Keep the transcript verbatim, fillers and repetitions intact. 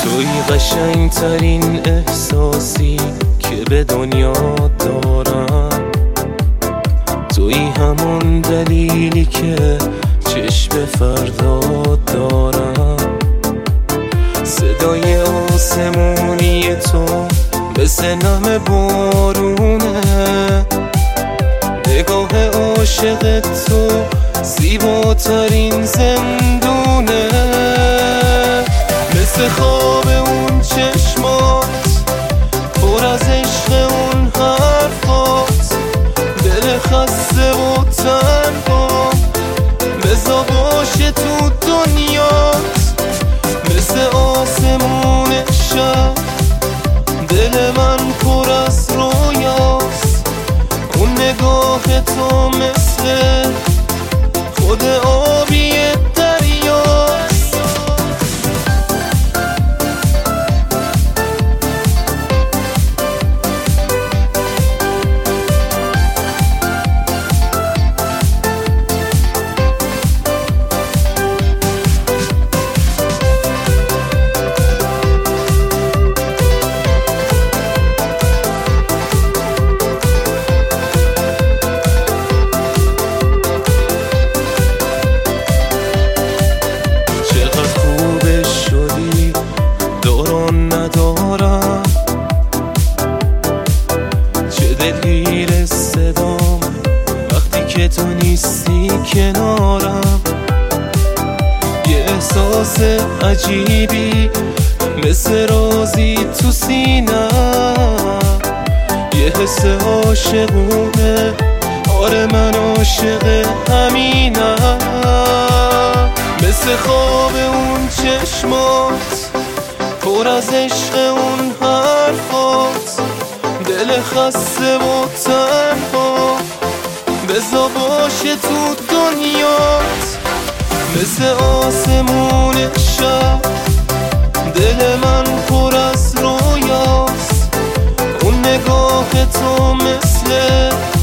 توی قشنگ ترین احساسی که به دنیا دارم، توی همون دلیلی که چشم فردا دارم. صدای آسمونی تو مثل نم بارونه، نگاه عاشق تو زیباترین زندونه. مثل خواب اون چشمات پر از عشق اون حرفات، دل خسته و تنها بزا باشه تو دنیات. مثل آسمون شب دل من پر از رویاست، اون نگاه تو مثل خود آبی دریاست. ندارم چه دلگیر صدام وقتی که تو نیستی کنارم. یه احساس عجیبی مثل رازی تو سینم، یه حس عاشقونه، آره من عاشق همینم. مثل خواب اون چشمات پر از عشق اون حرفات، دل خسته و تنها بزا باشه تو دنیات. مثل آسمون شب دل من پر از رویاست، اون نگاه تو مثل